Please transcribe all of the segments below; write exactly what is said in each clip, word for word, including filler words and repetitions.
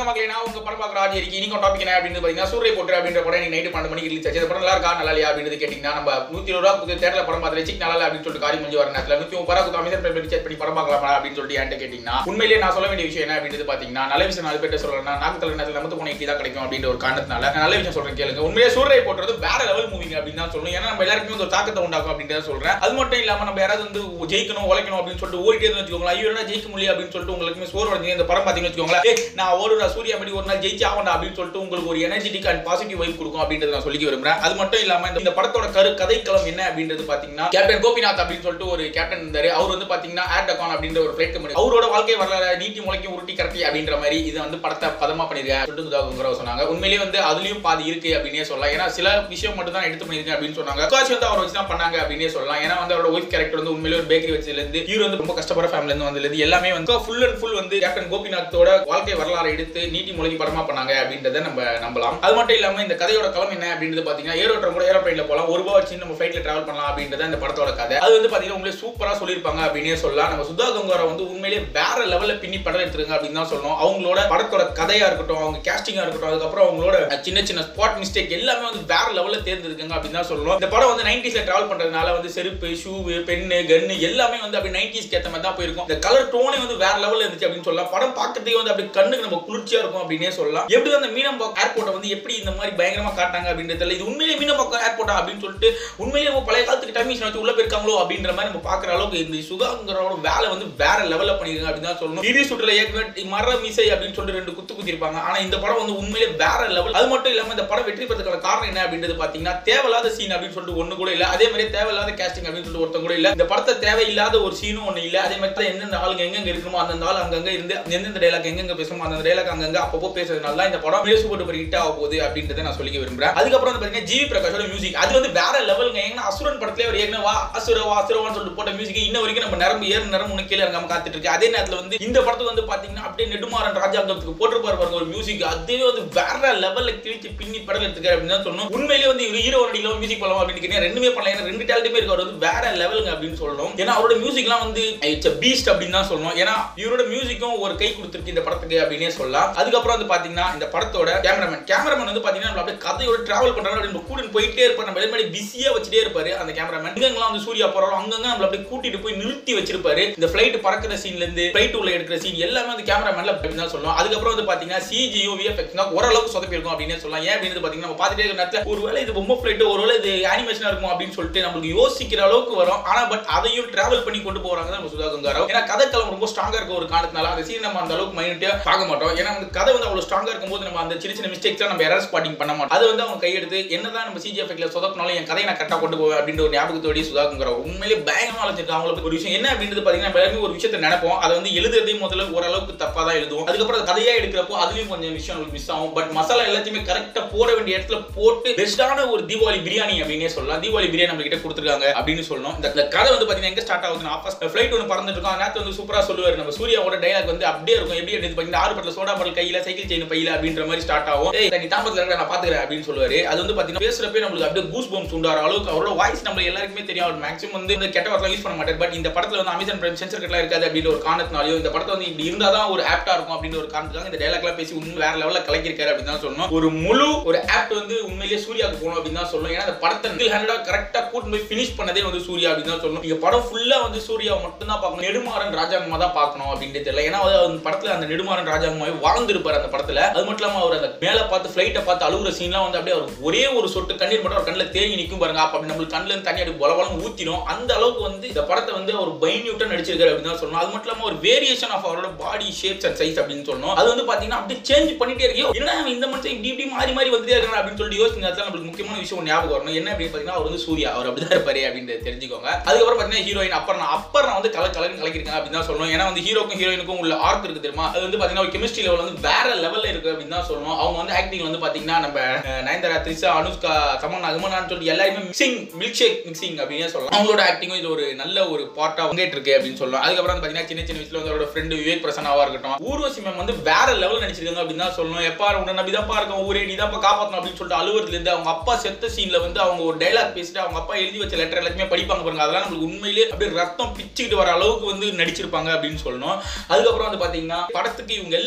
வணக்கம் மக்களே, நான் உங்க படம் பார்க்குற ஆடி இருக்கு. இன்னைக்கு டாபிக் என்ன அப்படின்னு பார்த்தீங்கன்னா, சூரிய போட்டு அப்படின்ற படம் இன்னைக்கு நைட்டு பன்னெண்டு மணிக்கு ரிலீஸ் ஆச்சு. இந்த படம் நல்லா இருக்கா நல்லா இல்லையா அப்படின்னு கேட்டீங்கன்னா, நம்ம நூத்தி இருபது ரூபா புது தேட்டரில் படம் பார்த்து சிக் நல்லா அப்படின்னு சொல்லிட்டு காரி முடிஞ்சு வர நேரத்தில் நூத்தி முப்பது ரூபா அமேசான் பிரைம் செக் பண்ணி படம் பார்க்கலாமா அப்படின்னு சொல்லிட்டு என்கிட்ட கேட்டீங்கன்னா, உண்மையிலேயே நான் சொல்ல வேண்டிய விஷயம் என்ன அப்படின்னு பார்த்தீங்கன்னா, நல்ல விஷயம் நாலு பேர் சொல்லணும்னா நாக்கு தலை நேரத்தில் நமக்கு போன இட்லி தான் கிடைக்கும் அப்படின்ற ஒரு காரணத்தினால நல்ல விஷயம் சொல்றேன் கேளுங்க. உண்மையிலே சூரிய போட்டுறது வேற லெவல் மூவிங் அப்படின்னு தான் சொல்லணும். ஏன்னா நம்ம எல்லாருக்குமே ஒரு தாக்கத்தை உண்டாக்கும் அப்படின்னு சொல்றேன். அது மட்டும் இல்லாம நம்ம யாராவது வந்து ஜெயிக்கணும் உழைக்கணும் அப்படின்னு சொல்லிட்டு ஓடிட்டே வச்சுக்கோங்களா, ஐயோ என்ன ஜெயிக்க முடியும் அப்படின்னு சொல்லிட்டு உங்களுக்கு சோறு வந்து இந்த படம் பார்த்தீங்கன்னு வச்சுக்கோங்களேன், நான் ஒரு சூர்யா படி ஒரு நாள் ஜெயிச்சு ஆவண்டா அப்படின்னு சொல்லிட்டு உங்களுக்கு ஒரு எனர்ஜெட்டிக் அண்ட் பாசிட்டிவ் வைப் கொடுக்கும் அப்படின்றத நான் சொல்லி விரும்புறேன். அது மட்டும் இல்லாம இந்த படத்தோட கரு கதைக்களம் என்ன அப்படின்றது பாத்தீங்கன்னா, கேப்டன் கோபிநாத் அப்படின்னு சொல்லிட்டு ஒரு கேப்டன் இருந்தாரு. அவர் வந்து பாத்தீங்கன்னா ஏர்டகான் அப்படின்ற ஒரு ஃபிளைட் கம்பெனி, அவரோட வாழ்க்கை வரலாறு நீட்டி முளைக்கும் உருட்டி கரட்டி அப்படின்ற மாதிரி இது வந்து படத்தை பதமா பண்ணிருக்காங்க சொல்லிட்டு சுதாகர் சொன்னாங்க. உண்மையிலேயே வந்து அதுலயும் பாதி இருக்கு அப்படின்னே சொல்லலாம். ஏன்னா சில விஷயம் மட்டும் தான் எடுத்து பண்ணிருக்கேன் அப்படின்னு சொன்னாங்க. காட்சி வந்து அவர் வச்சு தான் பண்ணாங்க அப்படின்னே சொல்லலாம். ஏன்னா வந்து அவரோட ஒய்ஃப் கேரக்டர் வந்து உண்மையிலேயே ஒரு பேக்கரி வச்சதுல இருந்து ஹீரோ வந்து ரொம்ப கஷ்டப்படுற ஃபேமிலில இருந்து வந்தது எல்லாமே வந்து ஃபுல் அண்ட் ஃபுல் வந்து கேப்டன் கோபிநாத்தோட வாழ்க்கை வரலாறு எடுத்து நீட்டி முளைக்கி படமா பண்ணாங்க அப்படின்றத நம்ம நம்பலாம். அது மட்டும் இல்லாம இந்த கதையோட களம் என்ன அப்படின்றது பாத்தீங்கன்னா, ஏரோட்டம் கூட ஏரோப்ளைன்ல போலாம், ஒரு ரூபாய் வச்சு நம்ம ஃபிளைட்ல டிராவல் பண்ணலாம் அப்படின்றத இந்த படத்தோட கதை. அது வந்து பாத்தீங்கன்னா உங்களே சூப்பரா சொல்லியிருப்பாங்க அப்படின்னே சொல்லலாம். நம்ம சுதா கங்காரா வந்து உண்மையிலேயே வேற லெவல்ல பின்னி படம் எடுத்துருங்க அப்படின்னு தான் சொல்லணும். அவங்களோட படத்தோட கதையா இருக்கட்டும், அவங்க கேஸ்டிங்கா இருக்கட்டும், அதுக்கப்புறம் அவங்களோட சின்ன சின்ன ஸ்பாட் மிஸ்டேக் எல்லாமே வந்து வேற லெவல்ல தேர்ந்தெடுக்குங்க அப்படின்னு தான் சொல்லணும். இந்த படம் வந்து நைன்டிஸ்ல டிராவல் பண்றதுனால வந்து செருப்பு, ஷூ, பென்னு, கன்னு எல்லாமே வந்து அப்படி நைன்டிஸ்க்கு ஏற்ற மாதிரி தான் போயிருக்கும். இந்த கலர் டோனே வந்து வேற லெவல்ல இருந்துச்சு அப்படின்னு சொல்லலாம். படம் பார்க்கறதுக்கு வந்து அப்படி கண்ணுக்கு நம்ம குளிர்ச்சியா இருக்கும் அப்படின்னே சொல்லலாம். எப்படி அந்த மீனம்பாக்கம் ஏர்போர்ட்டை வந்து எப்படி இந்த மாதிரி பயங்கரமா காட்டாங்க அப்படின்றது இது உண்மையிலேயே மீனம்பாக்கம் ஏர்போர்ட்டா அப்படின்னு சொல்லிட்டு உண்மையிலேயே பழைய காலத்துக்கு டைம் மிஷின் வச்சு உள்ள போயிருக்காங்களோ அப்படின்ற மாதிரி நம்ம பார்க்குற அளவுக்கு இந்த சுதாகரோட வேலை வந்து வேற லெவலில் பண்ணிருக்காங்க அப்படின்னு தான் சொல்லணும். இடி சுற்றுல ஏற்கனவே மர மிசை அப்படின்னு சொல்லிட்டு ரெண்டு குத்து குத்திருப்பாங்க. ஆனா இந்த படம் வந்து உண்மையிலேயே வேற லெவல். அது மட்டும் இல்லாம இந்த படம் வெற்றி பெறதுக்கான காரணம் என்ன அப்படின்றது பாத்தீங்கன்னா, தேவையில்லாத சீன் அப்படின்னு சொல்லிட்டு ஒண்ணு கூட இல்ல. அதே மாதிரி தேவையில்லாத கேஸ்டிங் அப்படின்னு சொல்லிட்டு ஒருத்தங்க கூட இல்ல. இந்த படத்தை தேவையில்லாத ஒரு சீனும் ஒண்ணு இல்ல. அதே மாதிரி எந்தெந்த ஆளுங்க எங்கெங்க இருக்கணுமோ அந்த ஆள் அங்கங்க இருந்து எந்தெந்த டைலாக் எங்கெங்க பேசணுமோ அந்த டைலாக் அங்கங்க அப்பப்போ பேசுறதுனால தான் இந்த படம் சூப்பர் டூப்பர் ஹிட் ஆக போகுது அப்படின்றத நான் சொல்லிக்க விரும்புறேன். அதுக்கப்புறம் வந்து பாத்தீங்கன்னா ஜிவி பிரகாஷோட மியூசிக் அது வந்து வேற லெவலுங்க. ஏன்னா அசுரன் படத்துல ஒரு ஏற்கனவே வா அசுரவா அசுரவான்னு சொல்லிட்டு போட்ட மியூசிக் இன்ன வரைக்கும் நம்ம நரம்பு ஏறு நரம்பு உனக்கு கீழே இறங்காம காத்துட்டு இருக்கு. அதே நேரத்துல வந்து இந்த படத்துக்கு வந்து பாத்தீங்கன்னா அப்படியே நெடுமாறன் ராஜாங்கத்துக்கு போட்டிருப்பாரு பாருங்க ஒரு மியூசிக், அதே வந்து வேற லெவல்ல கிழிச்சு பின்னி படம் எடுத்துக்காரு அப்படின்னு தான் சொல்லணும். உண்மையிலேயே வந்து ஒரு ஹீரோ நடிகல மியூசிக் பண்ணலாம் அப்படின்னு ரெண்டுமே பண்ணலாம். ஏன்னா ரெண்டு டேலண்ட்டுமே இருக்கு. அவர் வந்து வேற லெவலுங்க அப்படின்னு சொல்லணும். ஏன்னா அவரோட மியூசிக்லாம் வந்து இட்ஸ் a beast அப்படின்னு தான் சொல்லணும். ஏன்னா இவரோட மியூசிக்கும் ஒரு கை கொடுத்துருக்கு இந்த படத்துக்கு அப்படின்னே சொல்லலாம். அதுக்கப்புறம் வந்து பாத்தீங்கன்னா இந்த படத்தோட கேமராமேன் கேமராமேன் வந்து பாத்தீங்கன்னா நம்ம அப்படியே கதையோட டிராவல் பண்றாரு அப்படின்னு கூட போயிட்டே இருப்பாரு. நம்ம எல்லாமே பிஸியா வச்சுட்டே இருப்பாரு அந்த கேமராமேன். இங்கெல்லாம் வந்து சூர்யா போறாரோ அங்கங்க நம்மள அப்படியே கூட்டிட்டு போய் நிறுத்தி வச்சிருப்பாரு. இந்த ஃளைட் பறக்கிற சீன்ல இருந்து ஃளைட் உள்ள எடுக்கிற சீன் எல்லாமே வந்து கேமராமேன்ல அப்படின்னு தான் சொல்லணும். அதுக்கப்புறம் வந்து பாத்தீங்கன்னா சிஜியோ விஎஃப்எக்ஸ் தான் ஓரளவுக்கு சொதப்பி இருக்கும் அப்படின்னு சொல்லலாம். ஏன் அப்படின்னு பாத்தீங்கன்னா நம்ம பாத்துட்டே இருக்கிற நேரத்துல ஒருவேளை இது பொம்மை ஃளைட் ஒருவேளை இது அனிமேஷனா இருக்கும் அப்படின்னு சொல்லிட்டு நம்மளுக்கு யோசிக்கிற அளவுக்கு வரும். ஆனா பட் அதையும் டிராவல் பண்ணி கொண்டு போறாங்க நம்ம சுதா கங்காராவ். ஏன்னா கதைக்களம் ரொம்ப ஸ்ட்ராங்கா இருக்க ஒரு காரணத்தினால அந்த சீன் நம்ம அந்த அளவுக்கு மைனூட்டா பார்க்க மாட்டோம். ஏன்னா அந்த கதை வந்து அவ்வளவு ஸ்ட்ராங்கா இருக்கும்போது நம்ம அந்த சின்ன சின்ன மிஸ்டேக்ஸ் நம்ம எரர் ஸ்பாட்டிங் பண்ண மாட்டோம். அது வந்து அவங்க கையெடுத்து என்னதான் நம்ம சிஜி எஃபெக்ட்ல சொதப்பினாலும் என் கதையை நான் கரெக்டா கொண்டு போவேன் அப்படின்ற ஒரு ஞாபகத்தோட சுதா கங்காராவ் உண்மையிலேயே பயங்கரமா வளர்த்திருக்காங்க. அவங்களுக்கு ஒரு விஷயம் என்ன அப்படின்றது பாத்தீங்கன்னா எல்லாருமே ஒரு விஷயத்தை நினைப்போம். அதை வந்து எழுதுறதே முதல்ல ஓரளவுக்கு தப்பா தான் எழுதுவோம். அதுக்கப்புறம் கதையா எடுக்கிறப்போ அதுலயும் கொஞ்சம் விஷயம் மிஸ் ஆகும். பட் மசாலா எல்லாத்தையுமே கரெக்டா போட வேண்டிய இடத்துல போட்டு பெஸ்டான ஒரு தீபாவளி பிரியாணி அப்படின்னே சொல்லலாம். தீபாவளி பிரியாணி நம்ம கிட்ட கொடுத்துருக்காங்க அப்படின்னு சொல்லணும். இந்த கதை வந்து பாத்தீங்கன்னா எங்க ஸ்டார்ட் ஆகுதுன்னா, ஃபர்ஸ்ட் ஃளைட் ஒன்று பறந்துட்டு இருக்கும். நேரத்துல வந்து சூப்பரா சொல்லுவாரு நம்ம சூர்யாவோட டைலாக் வந்து அப்படியே இருக்கும். எப்படி எடுத்து பாத்தீங்கன்னா ஆறு பட்டல சோடா பாட்டில் கையில சைக்கிள் செயின் பையில அப்படின்ற மாதிரி ஸ்டார்ட் ஆகும். ஏய் நீ தாமதத்துல இருக்க நான் பாத்துக்கிறேன் அப்படின்னு சொல்லுவாரு. அது வந்து பாத்தீங்கன்னா பேசுறப்பே நம்மளுக்கு அப்படியே கூஸ் பம்ப்ஸ் உண்டாற அளவுக்கு அவரோட வாய்ஸ் நம்ம எல்லாருக்குமே தெரியும். அவர் மேக்ஸிமம் வந்து இந்த கெட்ட வார்த்தை யூஸ் பண்ண மாட்டார். பட் இந்த படத்துல வந்து அமேசான் பிரைம் சென்சர் கட்லாம் இருக்காது அப்படின்ற ஒரு காரணத்தினாலயோ இந்த படத்தை வந்து இப்படி இருந்தா தான் ஒரு ஆப்டா இருக்கும் அப்படின்ற ஒரு காரணத்துக்காக இந்த டைலாக்லாம் பேசி உண்மை வேற லெவல்ல கலக்கிருக்காரு அப்படின்னு தான் சொல்லணும். ஒரு முழு ஒரு ஆப்ட் வந்து உண்மையிலேயே சூர்யாவுக்கு போகணும் அப்படின்னு தான் சொல்லணும். ஏன்னா அந்த படத்தை சிங்கிள் ஹேண்டடா கரெக்டா கூட்டு போய் ஃபினிஷ் பண்ணதே வந்து சூர்யா அப்படின்னு தான் சொல்லணும். நீங்க படம் ஃபுல்லா வந்து சூர்யா மட்டும் தான் பார்க்கணும், நெடுமாறன் ராஜாங்கமா தான் பார்க்கணும் அப்படின்றது தெரியல. ஏன்னா அந்த படத்துல அந்த நெடுமாறன் ராஜாங்கமாவே வாழ்ந்திருப்பாரு அந்த படத்துல. அது மட்டும் இல்லாம அவர் அந்த மேல பார்த்து ஃளைட்டை பார்த்து அழுகுற சீன்லாம் வந்து அப்படியே அவர் ஒரே ஒரு சொட்டு கண்ணீர் மட்டும் அவர் கண்ணில் தேங்கி நிற்கும் பாருங்க. அப்ப நம்மளுக்கு கண்ணுல இருந்து தண்ணி அப்படி பலபலம் ஊத்திடும். அந்த அளவுக்கு வந்து இந்த படத்தை வந்து அவர் பைன்யூட்டா நடிச்சிருக்காரு அப்படின்னு தான் சொல்லணும். அது மட்டும் இல்லாம ஒரு வேரியேஷன் ஆஃப் அவரோட பாடி ஷேப்ஸ் அண்ட் சைஸ் அப்படின்னு சொல்லணும். அது வந்து பாத்தீங்கன்னா அப்படியே சேஞ்ச் பண்ணிட்டே இருக்கோ. என்ன இந்த மனுஷன் இப்படி இப்படி மாறி மாறி வந்துட்டே இருக்காங்க அப்படின்னு சொல்லிட்டு யோசிச்சு நம்மளுக்கு முக்கியமான விஷயம் ஞாபகம் வரணும். என்ன அப்படின்னு பாத்தீங்கன்னா அவர் வந்து சூர்யா அவர் அப்படிதான் இருப்பாரு அப்படின்னு தெரிஞ்சுக்கோங்க. அதுக்கப்புறம் பாத்தீங்கன்னா ஹீரோயின் அப்பர்ணா அப்பர்ணா வந்து கல கலன்னு கலக்கிருக்காங்க அப்படின்னு தான் சொல்லணும். ஏன்னா வந்து ஹீரோக்கும் ஹீரோயினுக்கும் உள்ள ஆர்க் இருக்கு தெரியுமா, அது வந்து பாத்தீங்கன்னா கெமிஸ்ட்ரி லெவல் வந்து வேற லெவல்ல இருக்கு அப்படின்னு தான் சொல்லணும். அவங்க வந்து ஆக்டிங் வந்து பாத்தீங்கன்னா நம்ம நயன்தாரா, த்ரிஷா, அனுஷ்கா, தமன்னா, அகமனான்னு சொல்லி எல்லாருமே மிக்சிங் மில்க் ஷேக் மிக்சிங் அப்படின்னு சொல்லலாம். அவங்களோட ஆக்டிங்கும் இது ஒரு நல்ல ஒரு பார்ட்டா வந்துட்டு இருக்கு அப்படின்னு சொல்லலாம். அதுக்கப்புறம் பாத்தீங்கன்னா சின்ன சின்ன வயசுல வந்து அவரோட ஃப்ரெண்டு விவேக் பிரசன்னாவா இருக்கட்டும், ஊர்வசி மேம் வந்து வேற லெவல் நடிச்சிருக்காங்க அப்படின்னு தான் சொல்லணும். எப்பா உன்னை நம்பி தான் பாருங்க ஊரே நீ தான் காப்பாற்றணும் அப்படின்னு சொல்லிட்டு அலுவலத்துல இருந்து அவங்க அப்பா செத்த சீன்ல வந்து அவங்க ஒரு டைலாக் பேசிட்டு அவங்க அப்பா எழுதி வச்ச லெட்டர் எல்லாத்தையுமே படிப்பாங்க பாருங்க. அதெல்லாம் நம்மளுக்கு உண்மையிலேயே அப்படியே ரத்தம் பிச்சுக்கிட்டு வர அளவுக்கு வந்து நடிச்சிருப்பாங்க அப்படின்னு சொல்லணும். அதுக்கப்புறம் வந்து பாத்தீங்கன்னா படத்துக்கு இவங்க எல்லாருமே வந்து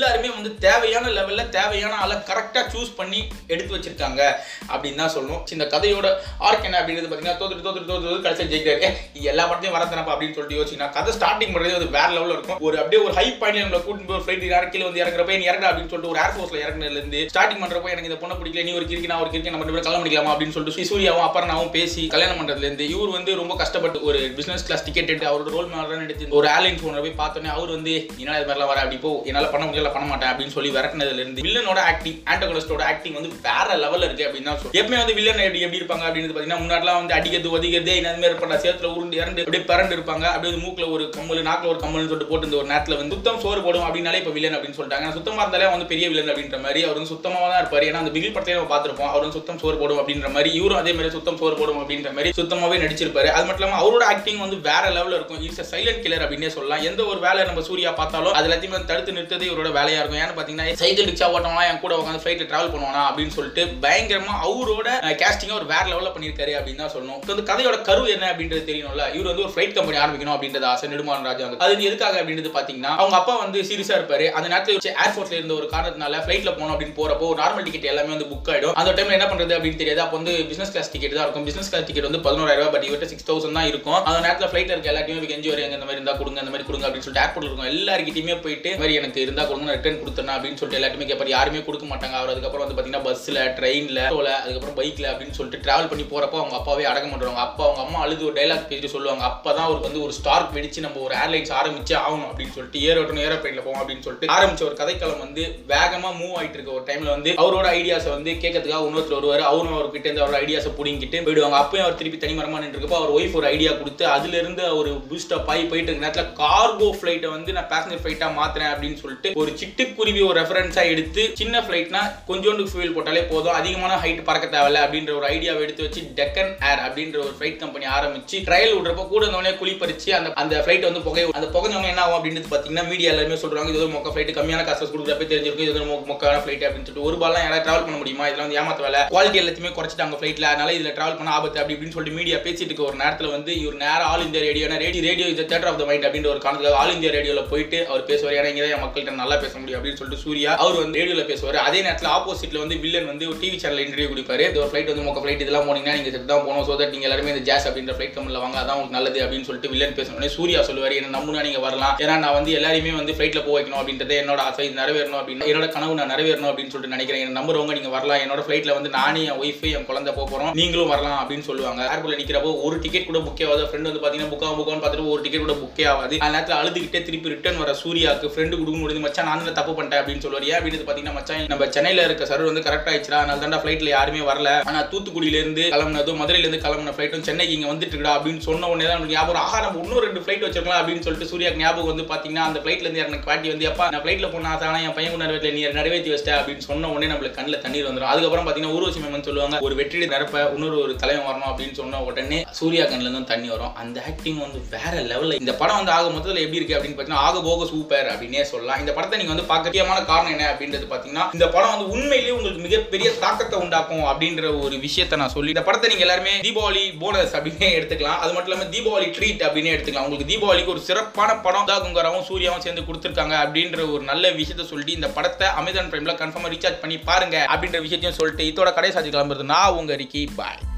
வந்து தேவையான லெவல்ல தேவையான ஆளை கரெக்டா சூஸ் பண்ணி எடுத்து வச்சிருக்காங்க அப்படின்னு தான் சொல்லணும். இந்த கதையோட ஆர்க் என்ன அப்படின்றது பாத்தீங்கன்னா தோத்துட்டு தோத்துட்டு தோத்து கடைசியில் ஜெயிக்கிறாரு. எல்லா படத்தையும் வரத்தனப்பா அப்படின்னு சொல்லிட்டு யோசிச்சீங்கன்னா கதை ஸ்டார்டிங் பண்றது அது வேற லெவலில் இருக்கும். ஒரு அப்படியே ஒரு ஹை பாயிண்ட் நம்மளை கூட்டிட்டு போய் ஃப்ளைட் இறக்கி வந்து இறங்குறப்ப நீ இறங்கா அப்படின்னு சொல்லிட்டு ஒரு ஏர்ஃபோர்ஸ்ல இறங்குனதுல இருந்து ஸ்டார்டிங் பண்றப்போ எனக்கு இந்த பொண்ணை பிடிக்கல, நீ ஒரு கிரிக்கி நான் ஒரு கிரிக்கி நம்ம ரெண்டு பேரும் கல்யாணம் பண்ணிக்கலாமா அப்படின்னு சொல்லிட்டு சூர்யாவும் அப்புறம் பேசி கல்யாணம் பண்றதுல இருந்து இவர் வந்து ரொம்ப கஷ்டப்பட்டு ஒரு பிசினஸ் கிளாஸ் டிக்கெட் எடுத்து அவரோட ரோல் மாடல் எடுத்து ஒரு ஏர்லைன்ஸ் ஓனரை போய் பார்த்தோன்னே அவர் வந்து என்னால இது மாதிரிலாம் வர அப்படி போ என்னால பண்ண முடியல பண்ண மாட்டேன் அப்படின்னு சொல்லி விரட்டினதுல இருந்து வில்லனோட ஆக்டிங் ஆன்டகனிஸ்டோட ஆக்டிங் வந்து வேற லெவல்ல இருக்கு அப்படின்னு தான் சொல்லுவோம். எப்பவுமே வந்து வில்லன் எப்படி எப்படி இருப்பாங்க அப்படின்னு பாத்தீங்கன்னா முன்னாடிலாம் வந்து அடிக்கிறது ஒதிக்கிறது இந்த மாதிரி இருப்பாங்க, சேத்துல உருண்டு இறந்து அப்படியே பரண்டு இருப்பாங்க, அப்படியே மூக்குல ஒரு கம்மல் நாக்குல ஒரு கம்மல்னு சொல்லிட்டு போட்டு இந்த ஒரு நேரத்துல வந்து சுத்தம் சோறு போடும் அப்படின்னாலே இப்ப வில்லன் அப்படின்னு சொல்லிட்டாங்க. சுத்தமா இருந்தாலே வந்து பெரிய வில்லன் அப்படின்ற மாதிரி அவர் வந்து சுத்தமா தான் இருப்பாரு. ஏன்னா அந்த பிகில் படத்தையும் நம்ம பார்த்திருப்போம். அவர் வந்து சுத்தம் சோறு போடும் அப்படின்ற மாதிரி இவரும் அதே மாதிரி சுத்தம் சோறு போடும் அப்படின்ற மாதிரி சுத்தமாவே நடிச்சிருப்பாரு. அது மட்டும் இல்லாம அவரோட ஆக்டிங் வந்து வேற லெவல்ல இருக்கும். இட்ஸ் a silent killer அப்படினே சொல்லலாம். எந்த ஒரு வேலை நம்ம சூர்யா பார்த்தாலும் அது எல்லாத்தையும் தடுத்து நிறுத்ததே இவரோட வேலையா இருக்கும். ஏன்னு பாத்தீங்கன்னா சைக்கிள் ரிக்ஷா ஓட்டவனா என் கூட உட்காந்து ஃபிளைட்ல டிராவல் பண்ணுவானா அப்படின்னு சொல்லிட்டு பயங்கரமா அவரோட கேஸ்டிங் ஒரு வேற லெவல்ல பண்ணிருக்காரு அப்படின்னு தான் சொல்லணும். இந்த கதையோட கரு என்ன அப்படின்றது தெரியணும்ல. இவர் வந்து ஒரு ஃபிளைட் கம்பெனி ஆரம்பிக்கணும் அப்படின்றது ஆசை நெடுமாறன் ராஜா. அது எதுக்காக அப்படின்றது பாத்தீங்கன்னா அவங்க அப்பா வந்து சீரியஸா இருப்பாரு. அந்த நேரத்துல ஏர்போர்ட்ல இருந்த ஒரு காரணத்தினால ஃபிளைட்ல போகணும் அப்படின்னு போறப்போ நார்மல் டிக்கெட் எல்லாமே வந்து புக் ஆயிடும். அந்த டைம்ல என்ன பண்றது அப்படின்னு தெரியாது. அப்போ வந்து பிசினஸ் கிளாஸ் டிக்கெட் தான் இருக்கும். பிசினஸ் கிளாஸ் டிக்கெட் வந்து பதினோராயிரம் ரூபாய், பட் இவர்கிட்ட சிக்ஸ் தௌசண்ட் தான் இருக்கும். அந்த நேரத்துல ஃபிளைட்ல இருக்க எல்லாத்தையுமே கெஞ்சி வரையும் இந்த மாதிரி இருந்தா கொடுங்க அந்த மாதிரி கொடுங்க அப்படின்னு சொல்லிட்டு ஏர்போர்ட்ல இருக்கும் எல்லாருக்கிட்டையுமே போயிட்டு மாதிரி எனக்கு இருந்தா கொடுங்க ரிட்டர்ன் கொடுத்தேன் அப்படின்னு சொல்லிட்டு எல்லாருமே கேட்பாரு. யாருமே கொடுக்க மாட்டாங்க. அவர் அதுக்கப்புறம் வந்து பாத்தீங்கன்னா பஸ்ல ட்ரெயின்ல அதுக்கப்புறம் பைக்ல அப்படின்னு சொல்லிட்டு டிராவல் பண்ணி போறப்போ அவங்க அப்பாவே அடக்க மாட்டாங்க. அப்பா அவங்க அம்மா அழுது ஒரு டைலாக் பேசிட்டு சொல்லுவாங்க. அப்பதான் அவருக்கு வந்து ஒரு ஸ்டார்க் வெடிச்சு நம்ம ஒரு ஏர்லைன்ஸ் ஆரம்பிச்சு ஆகணும் அப்படின்னு சொல்லிட்டு ஏரோட்டணும் ஏரோப்ளைன்ல போவோம் அப்படின்னு சொல்லிட்டு ஆரம்பிச்ச ஒரு கதைக்களம் வந்து வேகமா மூவ் ஆயிட்டு இருக்க ஒரு டைம்ல வந்து அவரோட ஐடியாஸை வந்து கேட்கறதுக்காக இன்னொருத்தர் வருவாரு. அவரும் அவர்கிட்ட இருந்து அவரோட ஐடியாஸை புடிங்கிட்டு போயிடுவாங்க. அப்பயும் அவர் திருப்பி தனி மரமா நின்று இருக்கப்போ அவர் ஒய்ஃப் ஒரு ஐடியா கொடுத்து அதுல இருந்து ஒரு பூஸ்ட் அப் ஆகி போயிட்டு இருக்க நேரத்துல கார்கோ ஃபிளைட்டை வந்து நான் பேசஞ்சர் ஃபிளைட்டா மாத்துறேன் அப்படின்னு சொல்லிட்டு ஒரு சிட்டுக்குருவி ஒரு ரெஃபரன்ஸா எடுத்து சின்ன ஃபிளைட்னா கொஞ்சோண்டு ஃபியூல் போட்டாலே போதும் அதிகமான ஹைட் பறக்க தேவையில்ல அப்படின்ற ஒரு ஐடியாவை எடுத்து வச்சு டெக்கன் ஏர் அப்படின்ற ஒரு ஃபிளைட் கம்பெனி ஆரம்பிச்சு ட்ரையல் விடுறப்போ கூட இருந்தவனே குளிப்பறிச்சு அந்த அந்த ஃபிளைட் வந்து புகை அந்த புகைஞ்சவங்க என்ன ஆகும் அப்படின்னு பாத்தீங்கன்னா மீடியா எல்லாருமே சொல்றாங்க இது ஒரு மொக்க ஃபிளைட் கம்மியான காசு கொடுக்குறப்ப தெரிஞ்சிருக்கும் இது ஒரு மொக்கான ஃபிளைட் அப்படின்னு சொல்லிட்டு ஒரு பால்லாம் யாராவது டிராவல் பண்ண முடியுமா இதெல்லாம் வந்து ஏமாத்த வேலை குவாலிட்டி எல்லாத்தையுமே குறைச்சிட்டாங்க ஃபிளைட்ல அதனால இதுல டிராவல் பண்ண ஆபத்து அப்படி அப்படின்னு சொல்லிட்டு மீடியா பேசிட்டு இருக்க ஒரு நேரத்துல வந்து இவர் நேரம் All India Radio radio radio இது தியேட்டர் ஆஃப் த மைண்ட் அப்படின்ற ஒரு காரணத்துக்காக ஆல் இந்தியா ரேடியோல போயிட்டு அவர் பேசுவார். ஏன்னா இங்கே மக்கள்கிட்ட நல்லா பேச முடியும் அப்படின்னு சொல்லிட்டு சூர்யா அவர் வந்து ரேடியோல பேசுவார். அதே நேரத்தில் ஆப்போசிட்ல வந்து வில்லன் வந்து ஒரு டிவி சேனல் இன்டர்வியூ கொடுப்பாரு. இந்த ஒரு ஃபிளைட் வந்து மொக்க ஃபிளைட் இதெல்லாம் போனீங்கன்னா நீங்க செட் தான் போகணும். சோ தட் நீங்க எல்லாருமே இந்த ஜாஸ் அப்படின்ற ஃபிளைட் கம்பெனில வாங்க அதான் உங்களுக்கு நல்லது அப்படின்னு சொல்லிட்டு வில்லன் பேசணும். சூர்யா சொல்லுவாரு என்ன நம்புனா நீங்க வரலாம். ஏன்னா நான் வந்து எல்லாருமே வந்து ஃபிளைட்ல போக வைக்கணும் அப்படின்றது என்னோட ஆசை நிறைவேறணும் அப்படின்னு என்னோட கனவு நான் நிறைவேறணும் அப்படின்னு சொல்லிட்டு நினைக்கிறேன். என்ன நம்புறவங்க நீங்க வரலாம். என்னோட ஃபிளைட்ல வந்து நானே என் ஒய்ஃப் என் குழந்தை போறோம் நீங்களும் வரலாம் அப்படின்னு சொல்லுவாங்க. ஏர்போர்ட்ல நிக்கிறப்போ ஒரு டிக்கெட் கூட புக் ஆகாது. ஃப்ரெண்ட் வந்து பாத்தீங்கன்னா புக் ஆகும் புக்கான்னு பார்த்துட்டு ஒரு டிக்கெட் கூட புக்கே ஆகாது. அந்த நேரத்தில் அழுதுகிட்டே திருப்பி ரிட்டர்ன் வர சூர்யாவுக்கு ஃப்ரெண்டு கொடுக்க முடியுது மச்சான் நான் தான் தப்பு பண்ணிட்டேன் அப்படின்னு சொல்லுவார். ஏன் அப்படின்னு பாத்தீங்கன்னா மச்சான் நம்ம சென்னையில இருக்க சர்வர் வந்து கரெக்ட் ஆயிடுச்சா அதனால தான் ஃபிளைட்ல யாருமே வரல. ஆனா தூத்துக்குடியில இருந்து கிளம்புனதும் மதுரையில இருந்து கிளம்புன ஃபிளைட்டும் சென்னைக்கு இங்க வந்துட்டு இருக்கா அப்படின்னு சொன்ன உடனே தான் ஞாபகம் ஆஹா நம்ம இன்னும் ரெண்டு ஃபிளைட் வச்சிருக்கலாம் அப்படின்னு சொல்லிட்டு சூர்யாக்கு ஞாபகம் வந்து பாத்தீங்கன்னா அந்த ஃபிளைட்ல இருந்து எனக்கு பாட்டி வந்து அப்பா நான் ஃபிளைட்ல போனா ஆனா என் பையன் நிறைவேற்ற நீ நிறைவேற்றி வச்சிட்ட அப்படின்னு சொன்ன உடனே நம்மளுக்கு கண்ணில் தண்ணீர் வந்துடும். அதுக்கப்புறம் பாத்தீங்கன்னா ஊர்வசி மேமன் சொல்லுவாங்க ஒரு வெற்றி நிரப்ப இன்னொரு ஒரு தலைவன் வரணும் அப்படின்னு சொன்ன உடனே சூர்யா கண்ணில இருந்து தண்ணி வரும். அந்த ஆக்டிங் வந்து வேற லெவல்ல இந்த படம் வந்து ஆக மொத்தத்தில் எப்படி இருக்கு அப்படின்னு பாத்தீங்கன்னா ஆக போக சூப்பர் அப்படின்னே சொல்லலாம். இந்த படத்தை நீங்க வந்து பார்க்க முக்கியமான காரணம் என்ன அப்படின்றது பாத்தீங்கன்னா இந்த படம் வந்து உண்மையிலேயே உங்களுக்கு மிகப்பெரிய தாக்கத்தை உண்டாக்கும் அப்படின்ற ஒரு விஷயத்தை நான் சொல்லி இந்த படத்தை நீங்க எல்லாருமே தீபாவளி போனஸ் அப்படின்னே எடுத்துக்கலாம். அது மட்டும் இல்லாம தீபாவளி ட்ரீட் அப்படின்னே எடுத்துக்கலாம். உங்களுக்கு தீபாவளிக்கு ஒரு சிறப்பான படம் தாகுங்கராவும் சூர்யாவும் சேர்ந்து கொடுத்துருக்காங்க அப்படின்ற ஒரு நல்ல விஷயத்தை சொல்லி இந்த படத்தை அமேசான் பிரைம்ல கன்ஃபார்மா ரீசார்ஜ் பண்ணி பாருங்க அப்படின்ற விஷயத்தையும் சொல்லிட்டு இதோட கடை சாட்சி கிளம்புறது நான் உங்க ரிக்கி பாய்.